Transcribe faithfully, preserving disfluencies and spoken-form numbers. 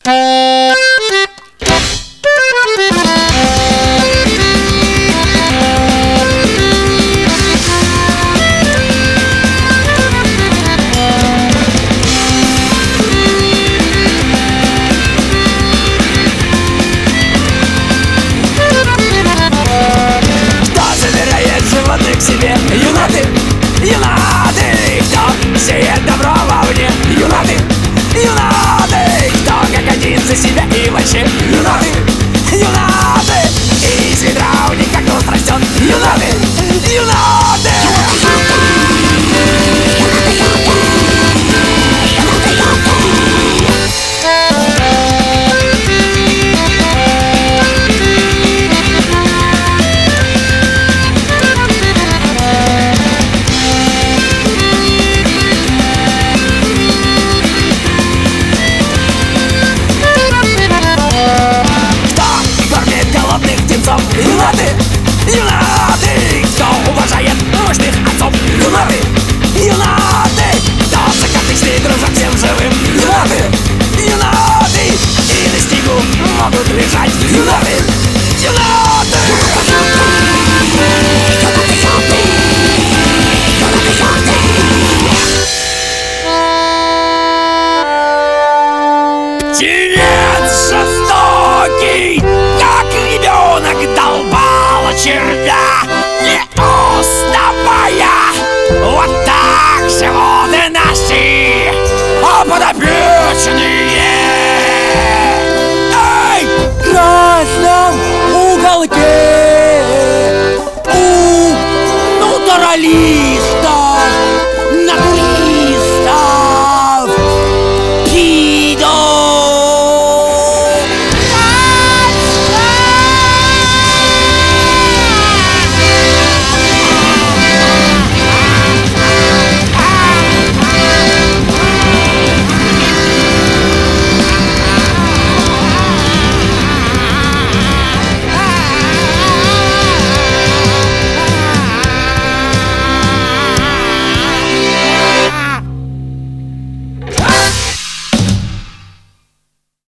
К себе юнаты, юнаты, кто сеет добро вовне. Юнаты, юнаты, кто как один за себя и вообще. Юнаты, юнаты, и из ведра у них как куст растет. Юнаты, юнаты. Юнаты, юнаты, кто уважает мощных отцов. Юнаты, юнаты, кто закаточный дружат всем живым. Юнаты, юнаты, и на снегу могут лежать. Юнаты, юнаты. Птенец жестокий, как ребенок, долбала червя, не уставая. Вот так живут наши подопечные. Эй! В красном уголке